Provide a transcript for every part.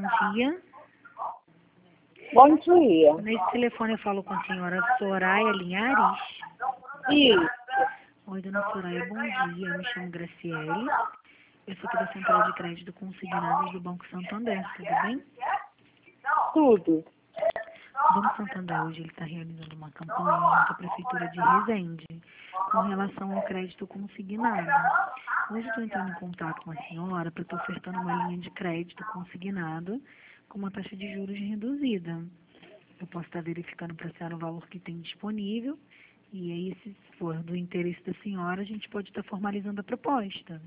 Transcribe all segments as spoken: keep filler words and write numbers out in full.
bom dia. Bom dia. Nesse telefone eu falo com a senhora Soraya Linhares. Isso. Oi, dona Soraya, bom dia. Eu me chamo Graciele. Eu sou aqui da Central de Crédito Consignados do Banco Santander, tudo bem? Tudo. O Banco Santander hoje está realizando uma campanha junto à Prefeitura de Resende com relação ao crédito consignado. Hoje estou entrando em contato com a senhora para estar ofertando uma linha de crédito consignado com uma taxa de juros reduzida. Eu posso estar verificando para a senhora o valor que tem disponível e aí, se for do interesse da senhora, a gente pode estar formalizando a proposta.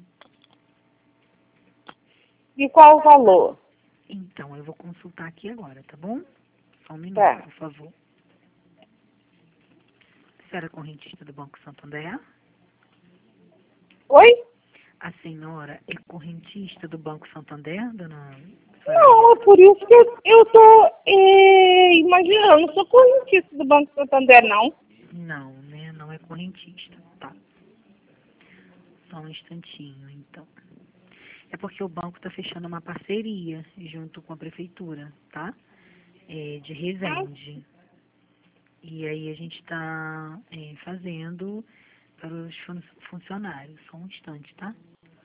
E qual o valor? Então, eu vou consultar aqui agora, tá bom? Só um minuto, Tá. por favor. A senhora é correntista do Banco Santander? Oi? A senhora é correntista do Banco Santander, dona? Não, é por isso que eu, eu tô é, imaginando. Eu não sou correntista do Banco Santander, não. Não, né? Não é correntista. Tá. Só um instantinho, então. É porque o banco está fechando uma parceria junto com a prefeitura, tá? É, de Resende. E aí a gente está é, fazendo para os fun funcionários. Só um instante, tá?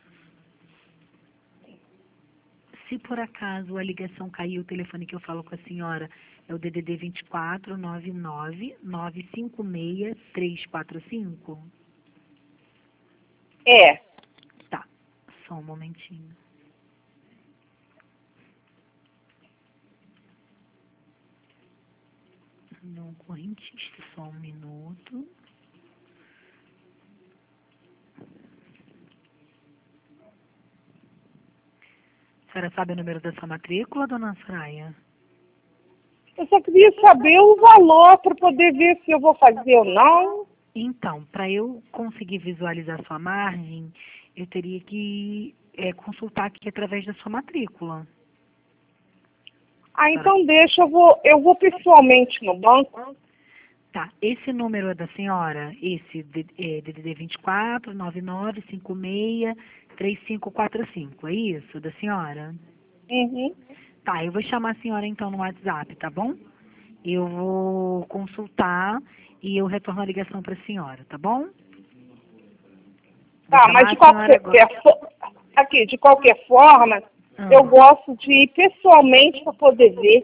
Se por acaso a ligação caiu, o telefone que eu falo com a senhora é o D D D vinte e quatro, nove nove, nove cinco seis, três quatro cinco? É. Tá, só um momentinho. Não, correntista, só um minuto. A senhora sabe o número da sua matrícula, dona Soraya? Eu só queria saber o valor para poder ver se eu vou fazer ou não. Então, para eu conseguir visualizar sua margem, eu teria que é, consultar aqui através da sua matrícula. Ah, então deixa, eu vou, eu vou pessoalmente no banco. Tá, esse número é da senhora? Esse D D D vinte e quatro, nove nove, cinco seis, três cinco quatro cinco, é isso, da senhora? Uhum. Tá, eu vou chamar a senhora então no WhatsApp, tá bom? Eu vou consultar e eu retorno a ligação para a senhora, tá bom? Vou Tá, chamar mas de a senhora agora. qualquer, fo- aqui, de qualquer forma, Ah. eu gosto de ir pessoalmente para poder ver.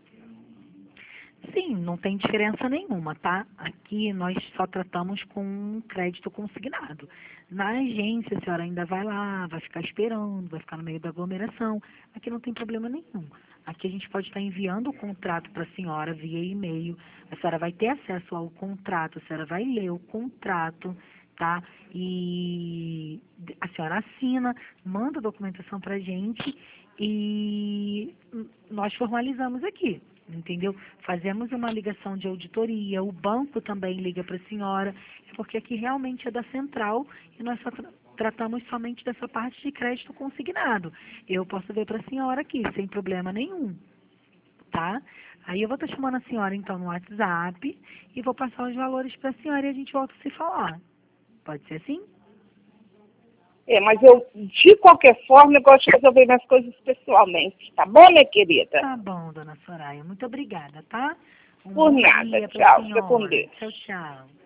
Sim, não tem diferença nenhuma, tá? Aqui nós só tratamos com crédito consignado. Na agência, a senhora ainda vai lá, vai ficar esperando, vai ficar no meio da aglomeração. Aqui não tem problema nenhum. Aqui a gente pode estar enviando o contrato para a senhora via e-mail. A senhora vai ter acesso ao contrato, a senhora vai ler o contrato, tá? E a senhora assina, manda a documentação para a gente e nós formalizamos aqui. Entendeu? Fazemos uma ligação de auditoria, o banco também liga para a senhora, porque aqui realmente é da central e nós só tra tratamos somente dessa parte de crédito consignado. Eu posso ver para a senhora aqui, sem problema nenhum, tá? Aí eu vou estar chamando a senhora então no WhatsApp e vou passar os valores para a senhora e a gente volta a se falar. Pode ser assim? É, mas eu, de qualquer forma, eu gosto de resolver minhas coisas pessoalmente. Tá bom, minha querida? Tá bom, dona Soraya. Muito obrigada, tá? Um Por bom nada. dia pra Tchau. Fica com senhora. Deus. Tchau, tchau.